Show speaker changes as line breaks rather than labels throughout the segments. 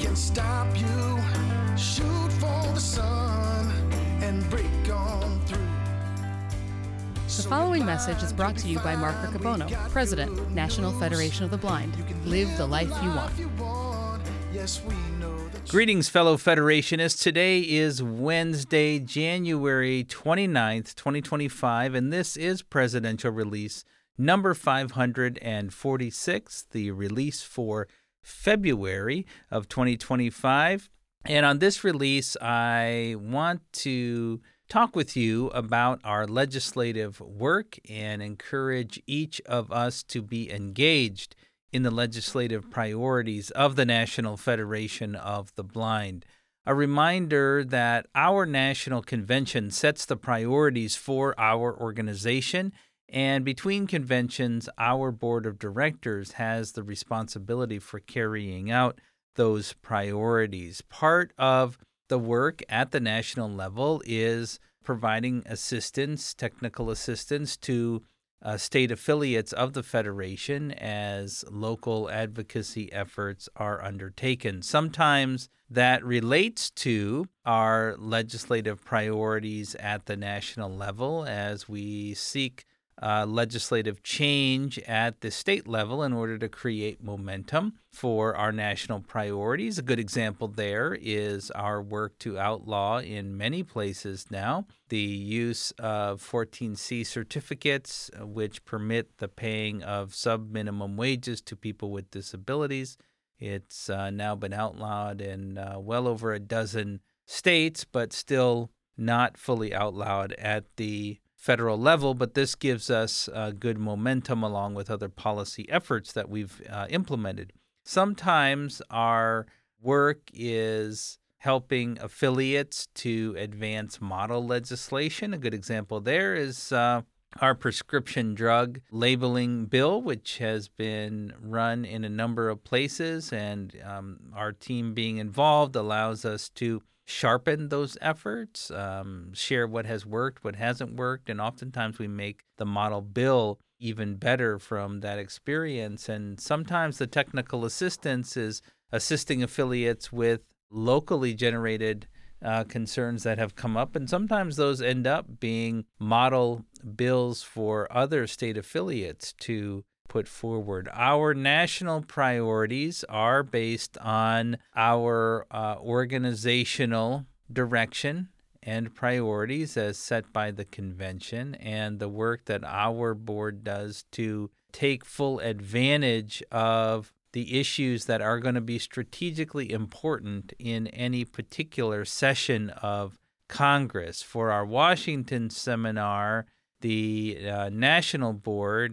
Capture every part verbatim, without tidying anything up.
can stop you. Shoot for the sun and break on through.
The following message is brought to you by Mark Riccobono, President, National Federation of the Blind. Live the life you want.
Greetings, fellow Federationists. Today is Wednesday, January twenty-ninth, twenty twenty-five, and this is Presidential Release number five hundred forty-six, the release for February of twenty twenty-five. And on this release, I want to talk with you about our legislative work and encourage each of us to be engaged in the legislative priorities of the National Federation of the Blind. A reminder that our national convention sets the priorities for our organization, and between conventions, our board of directors has the responsibility for carrying out those priorities. Part of the work at the national level is providing assistance, technical assistance to uh, state affiliates of the Federation as local advocacy efforts are undertaken. Sometimes that relates to our legislative priorities at the national level as we seek Uh, legislative change at the state level in order to create momentum for our national priorities. A good example there is our work to outlaw in many places now the use of fourteen C certificates, which permit the paying of sub-minimum wages to people with disabilities. It's uh, now been outlawed in uh, well over a dozen states, but still not fully outlawed at the federal level, but this gives us uh, good momentum along with other policy efforts that we've uh, implemented. Sometimes our work is helping affiliates to advance model legislation. A good example there is uh, our prescription drug labeling bill, which has been run in a number of places, and um, our team being involved allows us to sharpen those efforts, um, share what has worked, what hasn't worked, and oftentimes we make the model bill even better from that experience. And sometimes the technical assistance is assisting affiliates with locally generated uh, concerns that have come up, and sometimes those end up being model bills for other state affiliates to put forward. Our national priorities are based on our uh, organizational direction and priorities as set by the convention, and the work that our board does to take full advantage of the issues that are going to be strategically important in any particular session of Congress. For our Washington seminar, the uh, National Board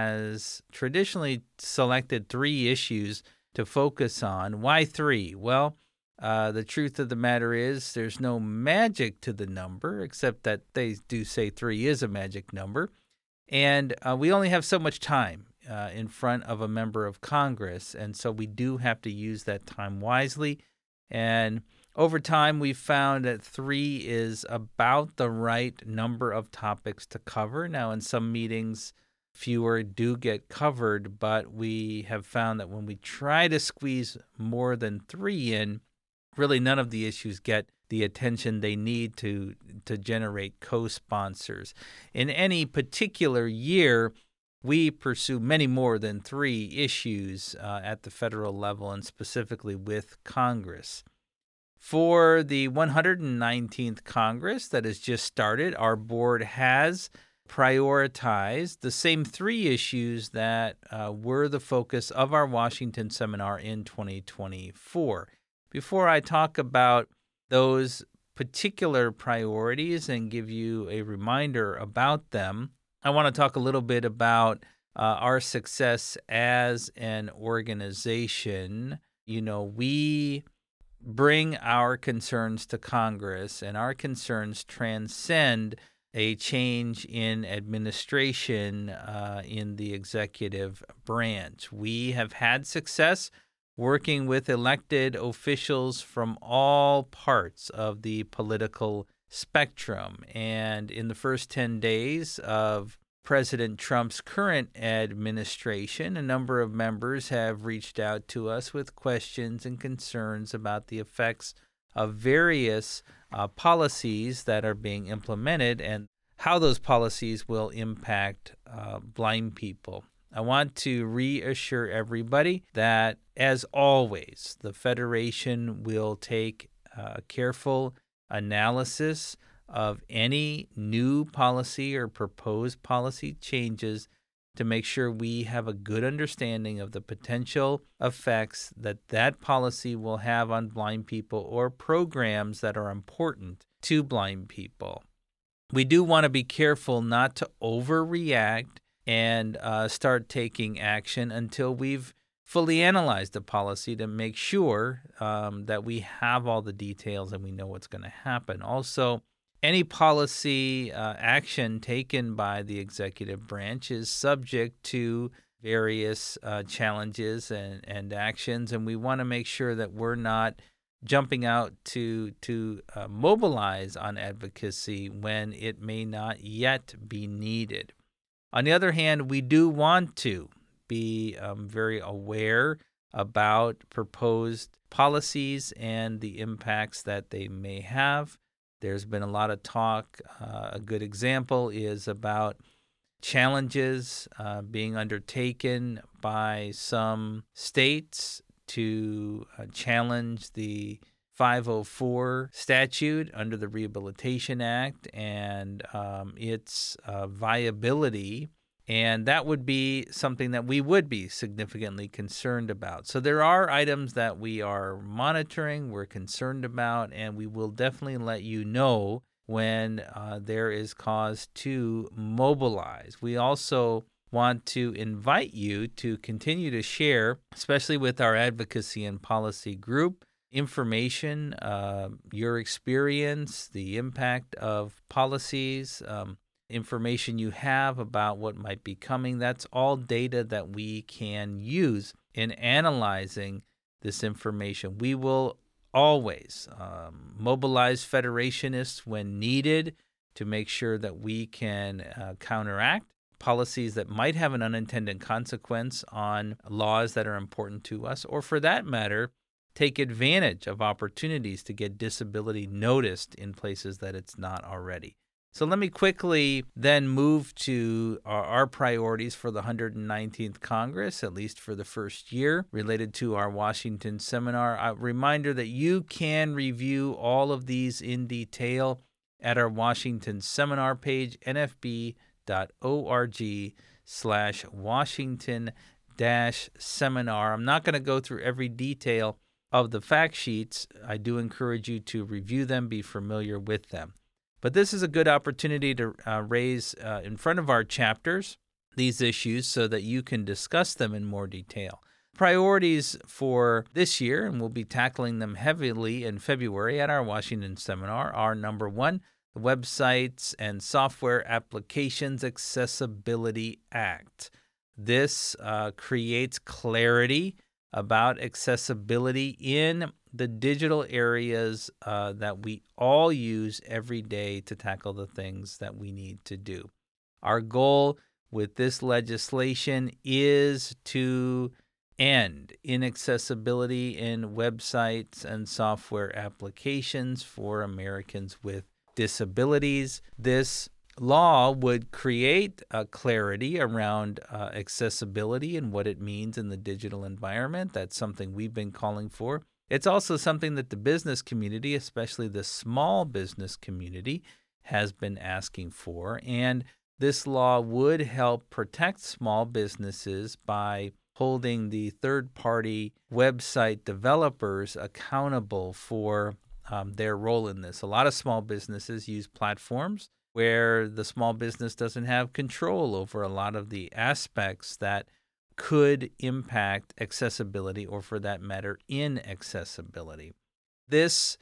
has traditionally selected three issues to focus on. Why three? Well, uh, the truth of the matter is there's no magic to the number, except that they do say three is a magic number. And uh, we only have so much time uh, in front of a member of Congress, and so we do have to use that time wisely. And over time, we've found that three is about the right number of topics to cover. Now, in some meetings, fewer do get covered, but we have found that when we try to squeeze more than three in, really none of the issues get the attention they need to, to generate co-sponsors. In any particular year, we pursue many more than three issues uh, at the federal level and specifically with Congress. For the one hundred nineteenth Congress that has just started, our board has prioritized the same three issues that uh, were the focus of our Washington seminar in twenty twenty-four. Before I talk about those particular priorities and give you a reminder about them, I want to talk a little bit about uh, our success as an organization. You know, we bring our concerns to Congress, and our concerns transcend a change in administration uh, in the executive branch. We have had success working with elected officials from all parts of the political spectrum. And in the first ten days of President Trump's current administration, a number of members have reached out to us with questions and concerns about the effects of various uh, policies that are being implemented and how those policies will impact uh, blind people. I want to reassure everybody that, as always, the Federation will take a careful analysis of any new policy or proposed policy changes to make sure we have a good understanding of the potential effects that that policy will have on blind people or programs that are important to blind people. We do want to be careful not to overreact and uh, start taking action until we've fully analyzed the policy to make sure um, that we have all the details and we know what's going to happen. Also, any policy uh, action taken by the executive branch is subject to various uh, challenges and, and actions, and we want to make sure that we're not jumping out to to uh, mobilize on advocacy when it may not yet be needed. On the other hand, we do want to be um, very aware about proposed policies and the impacts that they may have. There's been a lot of talk. Uh, a good example is about challenges uh, being undertaken by some states to uh, challenge the five oh four statute under the Rehabilitation Act and um, its uh, viability, and that would be something that we would be significantly concerned about. So there are items that we are monitoring, we're concerned about, and we will definitely let you know when uh, there is cause to mobilize. We also want to invite you to continue to share, especially with our advocacy and policy group, information, uh, your experience, the impact of policies, um, information you have about what might be coming. That's all data that we can use in analyzing this information. We will always um, mobilize Federationists when needed to make sure that we can uh, counteract policies that might have an unintended consequence on laws that are important to us, or for that matter, take advantage of opportunities to get disability noticed in places that it's not already. So let me quickly then move to our, our priorities for the one hundred nineteenth Congress, at least for the first year, related to our Washington seminar. A reminder that you can review all of these in detail at our Washington seminar page, N F B dot org slash Washington dash seminar. I'm not going to go through every detail of the fact sheets. I do encourage you to review them, be familiar with them. But this is a good opportunity to uh, raise uh, in front of our chapters these issues so that you can discuss them in more detail. Priorities for this year, and we'll be tackling them heavily in February at our Washington seminar, are number one, the Websites and Software Applications Accessibility Act. This uh, creates clarity about accessibility in the digital areas uh, that we all use every day to tackle the things that we need to do. Our goal with this legislation is to end inaccessibility in websites and software applications for Americans with disabilities. This law would create a clarity around uh, accessibility and what it means in the digital environment. That's something we've been calling for. It's also something that the business community, especially the small business community, has been asking for. And this law would help protect small businesses by holding the third-party website developers accountable for um, their role in this. A lot of small businesses use platforms where the small business doesn't have control over a lot of the aspects that could impact accessibility, or for that matter, inaccessibility. This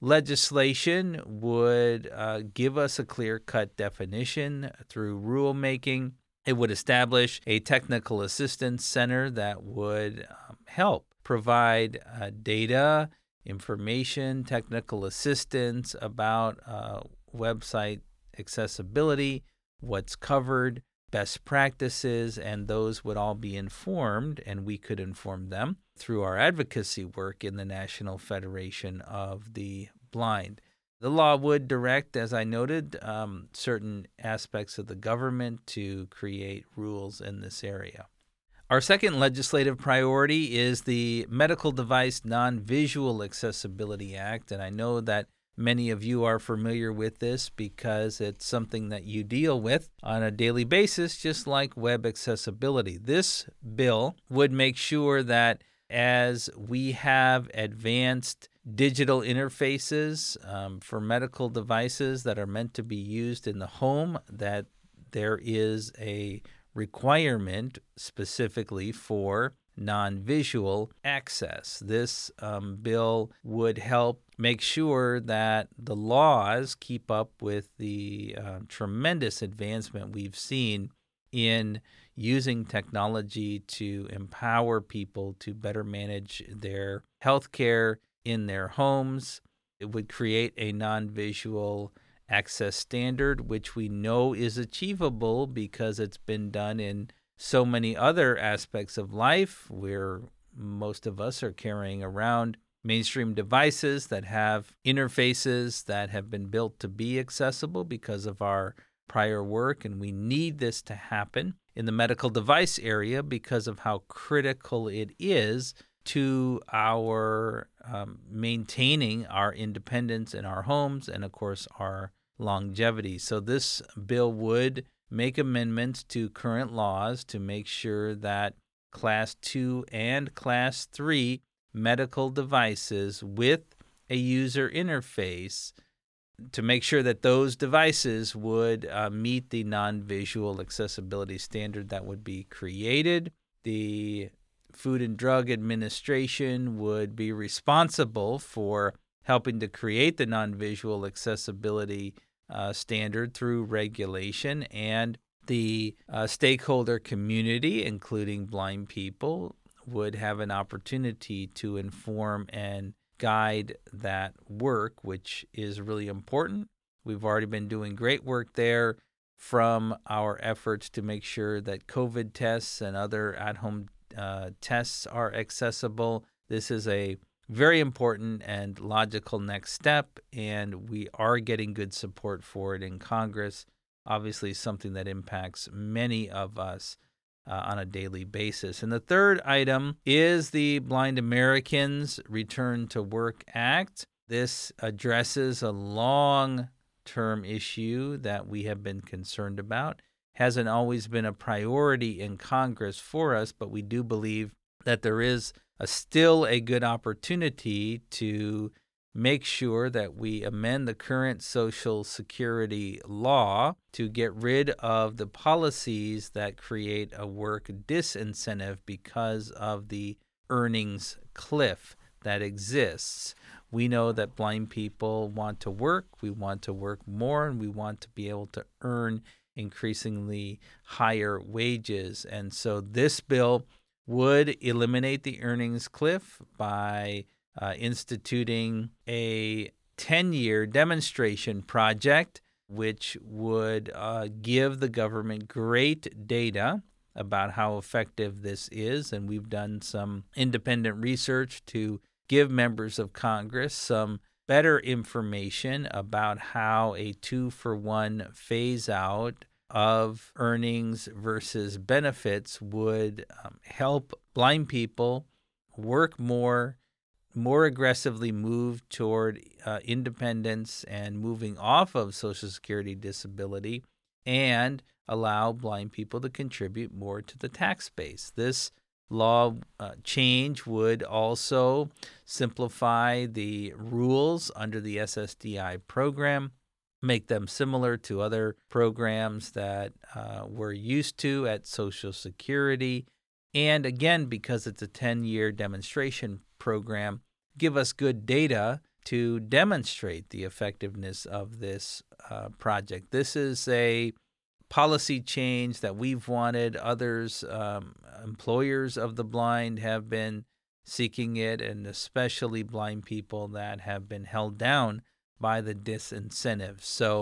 legislation would uh, give us a clear-cut definition through rulemaking. It would establish a technical assistance center that would um, help provide uh, data, information, technical assistance about uh, website accessibility, what's covered, best practices, and those would all be informed, and we could inform them through our advocacy work in the National Federation of the Blind. The law would direct, as I noted, um, certain aspects of the government to create rules in this area. Our second legislative priority is the Medical Device Non-Visual Accessibility Act, and I know that many of you are familiar with this because it's something that you deal with on a daily basis, just like web accessibility. This bill would make sure that as we have advanced digital interfaces um, for medical devices that are meant to be used in the home, that there is a requirement specifically for non-visual access. This um, bill would help make sure that the laws keep up with the uh, tremendous advancement we've seen in using technology to empower people to better manage their health care in their homes. It would create a non-visual access standard, which we know is achievable because it's been done in so many other aspects of life where most of us are carrying around mainstream devices that have interfaces that have been built to be accessible because of our prior work, and we need this to happen in the medical device area because of how critical it is to our um, maintaining our independence in our homes and, of course, our longevity. So this bill would make amendments to current laws to make sure that Class two and Class three medical devices with a user interface, to make sure that those devices would uh, meet the non-visual accessibility standard that would be created. The Food and Drug Administration would be responsible for helping to create the non-visual accessibility uh, standard through regulation, and the uh, stakeholder community, including blind people, would have an opportunity to inform and guide that work, which is really important. We've already been doing great work there from our efforts to make sure that COVID tests and other at-home uh, tests are accessible. This is a very important and logical next step, and we are getting good support for it in Congress. Obviously, something that impacts many of us uh, on a daily basis. And the third item is the Blind Americans Return to Work Act. This addresses a long-term issue that we have been concerned about. Hasn't always been a priority in Congress for us, but we do believe that there is a, still a good opportunity to make sure that we amend the current Social Security law to get rid of the policies that create a work disincentive because of the earnings cliff that exists. We know that blind people want to work, we want to work more, and we want to be able to earn increasingly higher wages. And so this bill would eliminate the earnings cliff by uh, instituting a ten-year demonstration project, which would uh, give the government great data about how effective this is. And we've done some independent research to give members of Congress some better information about how a two-for-one phase-out of earnings versus benefits would um, help blind people work more, more aggressively move toward uh, independence and moving off of Social Security disability, and allow blind people to contribute more to the tax base. This law uh, change would also simplify the rules under the S S D I program, make them similar to other programs that uh, we're used to at Social Security. And again, because it's a ten-year demonstration program, give us good data to demonstrate the effectiveness of this uh, project. This is a policy change that we've wanted. Others, um, employers of the blind, have been seeking it, and especially blind people that have been held down by the disincentive. So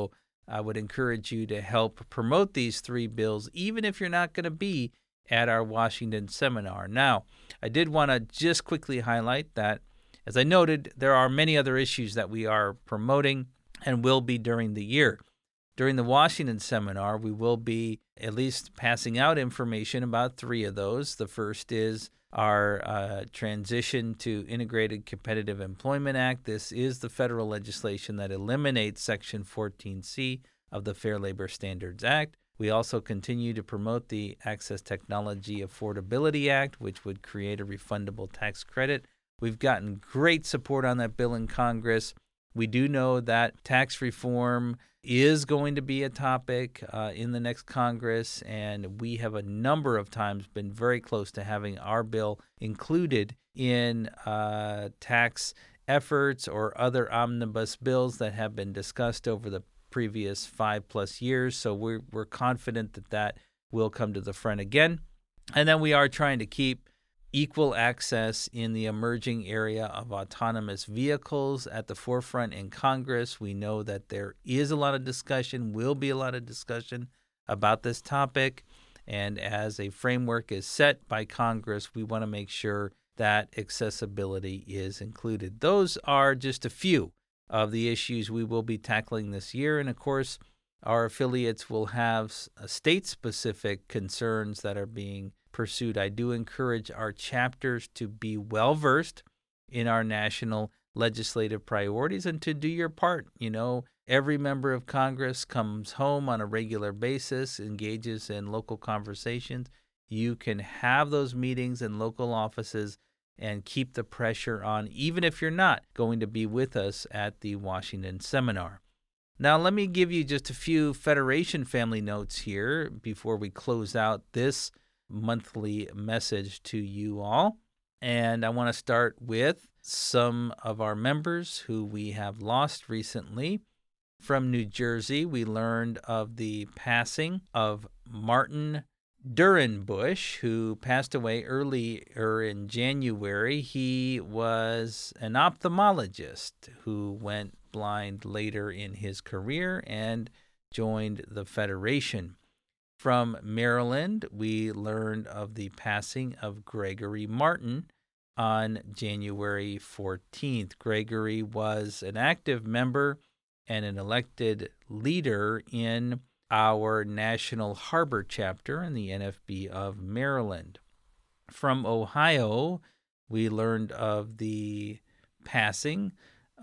I would encourage you to help promote these three bills, even if you're not going to be at our Washington seminar. Now, I did want to just quickly highlight that, as I noted, there are many other issues that we are promoting and will be during the year. During the Washington seminar, we will be at least passing out information about three of those. The first is our uh, transition to Integrated Competitive Employment Act. This is the federal legislation that eliminates Section fourteen C of the Fair Labor Standards Act. We also continue to promote the Access Technology Affordability Act, which would create a refundable tax credit. We've gotten great support on that bill in Congress. We do know that tax reform is going to be a topic uh, in the next Congress, and we have a number of times been very close to having our bill included in uh, tax efforts or other omnibus bills that have been discussed over the previous five plus years. So we're, we're confident that that will come to the front again. And then we are trying to keep equal access in the emerging area of autonomous vehicles at the forefront in Congress. We know that there is a lot of discussion, will be a lot of discussion about this topic. And as a framework is set by Congress, we want to make sure that accessibility is included. Those are just a few of the issues we will be tackling this year. And of course, our affiliates will have state-specific concerns that are being pursued. I do encourage our chapters to be well-versed in our national legislative priorities and to do your part. You know, every member of Congress comes home on a regular basis, engages in local conversations. You can have those meetings in local offices and keep the pressure on, even if you're not going to be with us at the Washington seminar. Now, let me give you just a few Federation family notes here before we close out this monthly message to you all. And I want to start with some of our members who we have lost recently. From New Jersey, we learned of the passing of Martin Durenbush, who passed away earlier in January. He was an ophthalmologist who went blind later in his career and joined the Federation. From Maryland, we learned of the passing of Gregory Martin on January fourteenth. Gregory was an active member and an elected leader in our National Harbor chapter in the N F B of Maryland. From Ohio, we learned of the passing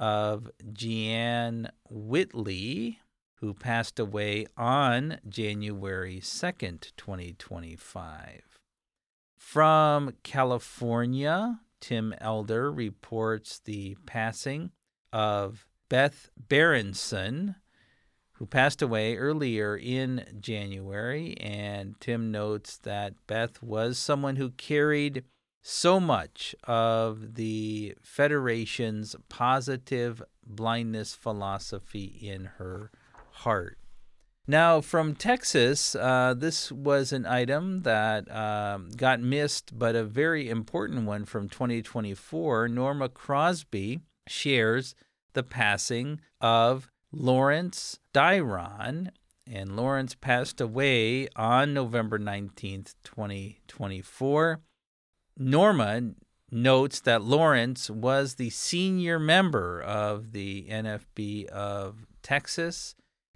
of Jeanne Whitley, who passed away on January second, twenty twenty-five. From California, Tim Elder reports the passing of Beth Berenson, who passed away earlier in January. And Tim notes that Beth was someone who carried so much of the Federation's positive blindness philosophy in her heart. Now, from Texas, uh, this was an item that um, got missed, but a very important one from twenty twenty-four. Norma Crosby shares the passing of Lawrence Dyron, and Lawrence passed away on November nineteenth, twenty twenty-four. Norma notes that Lawrence was the senior member of the N F B of Texas.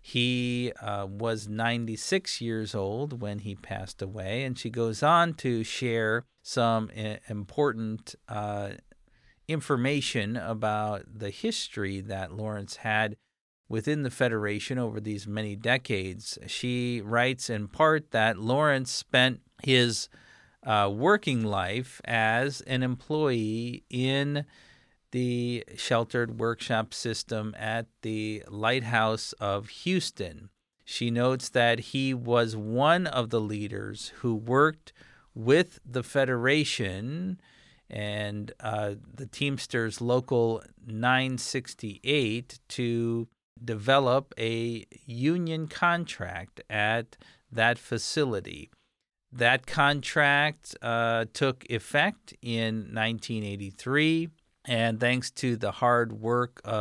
He uh, was ninety-six years old when he passed away, and she goes on to share some I- important uh, information about the history that Lawrence had within the Federation over these many decades. She writes in part that Lawrence spent his uh, working life as an employee in the sheltered workshop system at the Lighthouse of Houston. She notes that he was one of the leaders who worked with the Federation and uh, the Teamsters Local nine sixty-eight to develop a union contract at that facility. That contract uh, took effect in nineteen eighty-three. And thanks to the hard work of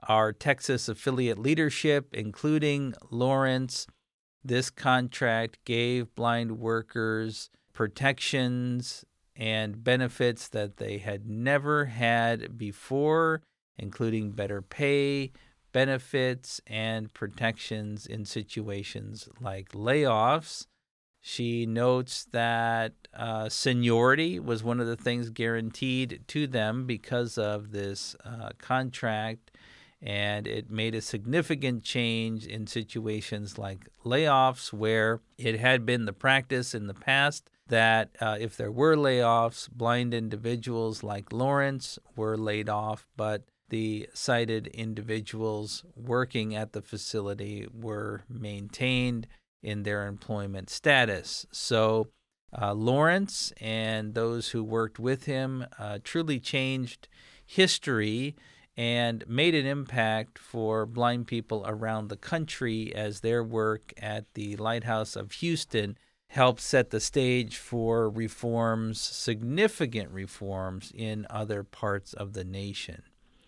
our Texas affiliate leadership, including Lawrence. This contract gave blind workers protections and benefits that they had never had before, including better pay, benefits, and protections in situations like layoffs. She notes that uh, seniority was one of the things guaranteed to them because of this uh, contract, and it made a significant change in situations like layoffs, where it had been the practice in the past that uh, if there were layoffs, blind individuals like Lawrence were laid off, but the sighted individuals working at the facility were maintained in their employment status. So uh, Lawrence and those who worked with him uh, truly changed history and made an impact for blind people around the country as their work at the Lighthouse of Houston helped set the stage for reforms, significant reforms in other parts of the nation.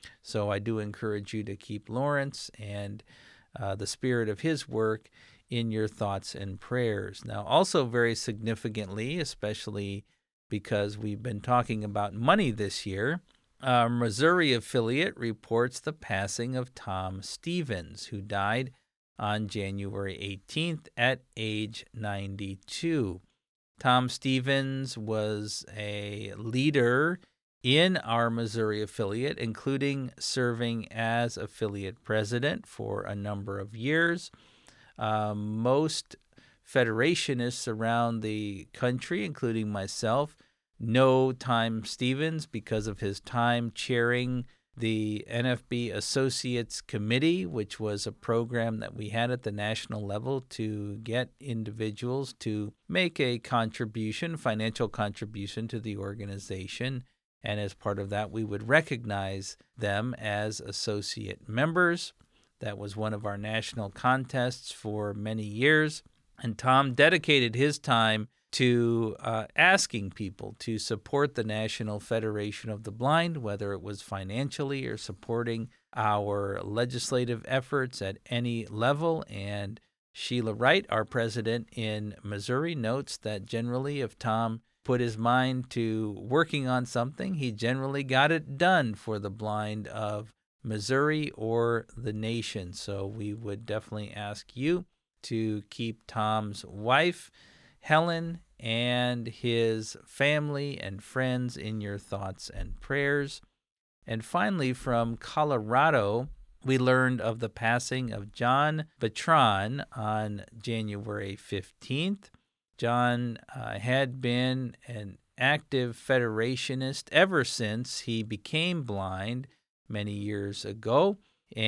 So I do encourage you to keep Lawrence and uh, the spirit of his work in your thoughts and prayers. Now, also very significantly, especially because we've been talking about money this year, our Missouri affiliate reports the passing of Tom Stevens, who died on January eighteenth at age ninety-two. Tom Stevens was a leader in our Missouri affiliate, including serving as affiliate president for a number of years. Uh, most federationists around the country, including myself, know Tom Stevens because of his time chairing the N F B Associates Committee, which was a program that we had at the national level to get individuals to make a contribution, financial contribution to the organization. And as part of that, we would recognize them as associate members. That was one of our national contests for many years. And Tom dedicated his time to uh, asking people to support the National Federation of the Blind, whether it was financially or supporting our legislative efforts at any level. And Sheila Wright, our president in Missouri, notes that generally if Tom put his mind to working on something, he generally got it done for the blind of Missouri or the nation. So we would definitely ask you to keep Tom's wife, Helen, and his family and friends in your thoughts and prayers. And finally, from Colorado, we learned of the passing of John Bertrand on January fifteenth. John uh, had been an active Federationist ever since he became blind many years ago,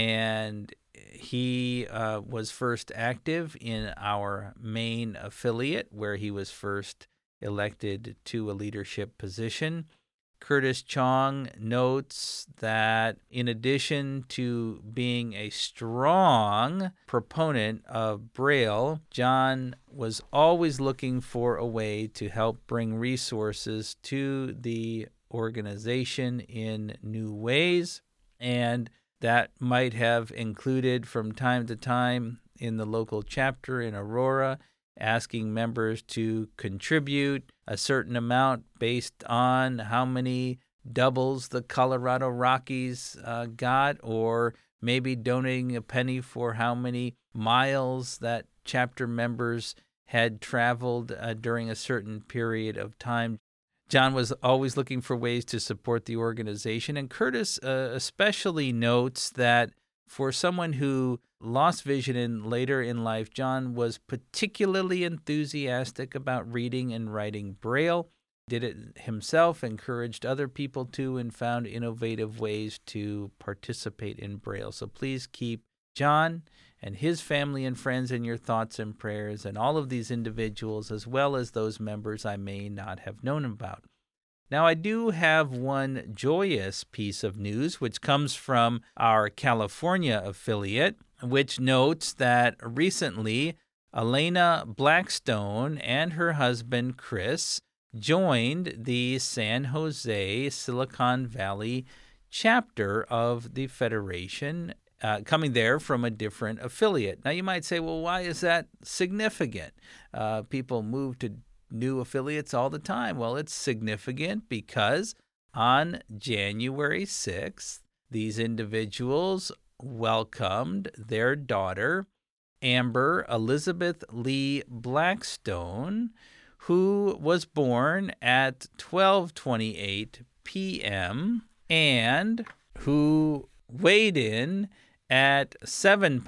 and he uh, was first active in our main affiliate, where he was first elected to a leadership position. Curtis Chong notes that in addition to being a strong proponent of Braille, John was always looking for a way to help bring resources to the organization in new ways, and that might have included from time to time in the local chapter in Aurora, asking members to contribute a certain amount based on how many doubles the Colorado Rockies uh, got, or maybe donating a penny for how many miles that chapter members had traveled uh, during a certain period of time. John was always looking for ways to support the organization, and Curtis uh, especially notes that for someone who lost vision in later in life, John was particularly enthusiastic about reading and writing Braille, did it himself, encouraged other people to, and found innovative ways to participate in Braille. So please keep John and his family and friends in your thoughts and prayers, and all of these individuals, as well as those members I may not have known about. Now, I do have one joyous piece of news, which comes from our California affiliate, which notes that recently Elena Blackstone and her husband Chris joined the San Jose Silicon Valley chapter of the Federation, uh, coming there from a different affiliate. Now, you might say, well, why is that significant? Uh, people move to new affiliates all the time. Well, it's significant because on January sixth, these individuals welcomed their daughter, Amber Elizabeth Lee Blackstone, who was born at twelve twenty-eight p.m. and who weighed in at seven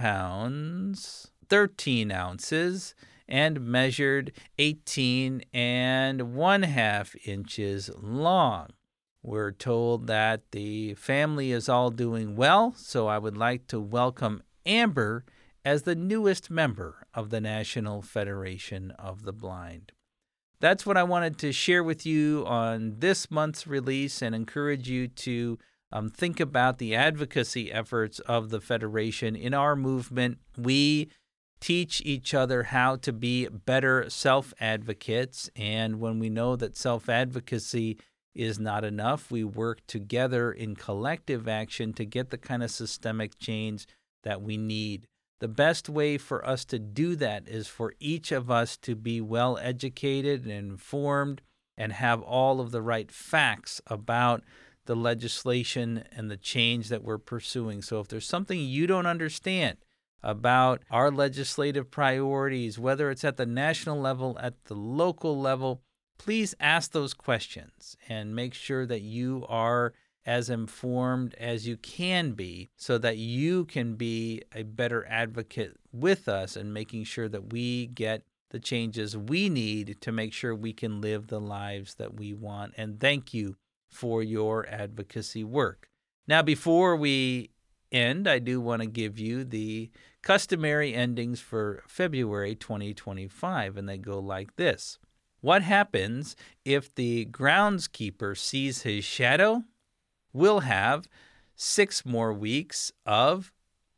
pounds, thirteen ounces, and measured eighteen and one half inches long. We're told that the family is all doing well, so I would like to welcome Amber as the newest member of the National Federation of the Blind. That's what I wanted to share with you on this month's release and encourage you to um, think about the advocacy efforts of the Federation in our movement. We teach each other how to be better self-advocates, and when we know that self-advocacy is not enough, we work together in collective action to get the kind of systemic change that we need. The best way for us to do that is for each of us to be well educated and informed and have all of the right facts about the legislation and the change that we're pursuing. So if there's something you don't understand about our legislative priorities, whether it's at the national level, at the local level, please ask those questions and make sure that you are as informed as you can be so that you can be a better advocate with us and making sure that we get the changes we need to make sure we can live the lives that we want. And thank you for your advocacy work. Now, before we end, I do want to give you the customary endings for February twenty twenty-five, and they go like this. What happens if the groundskeeper sees his shadow? We'll have six more weeks of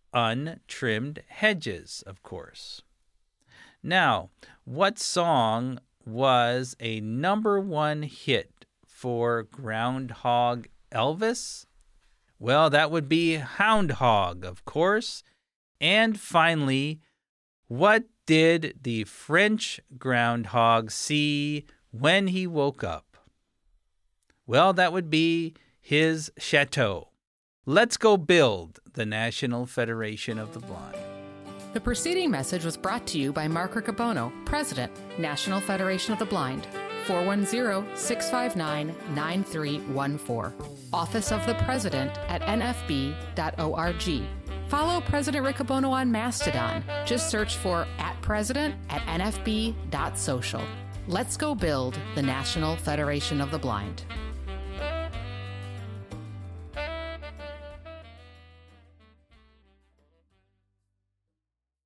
untrimmed hedges, of course. Now, what song was a number one hit for Groundhog Elvis? Well, that would be Hound Hog, of course. And finally, what did the French groundhog see when he woke up? Well, that would be his chateau. Let's go build the National Federation of the Blind.
The preceding message was brought to you by Mark Riccobono, President, National Federation of the Blind, four one zero, six five nine, nine three one four. Office of the President at N F B dot org. Follow President Riccobono on Mastodon. Just search for at President at N F B dot social. Let's go build the National Federation of the Blind.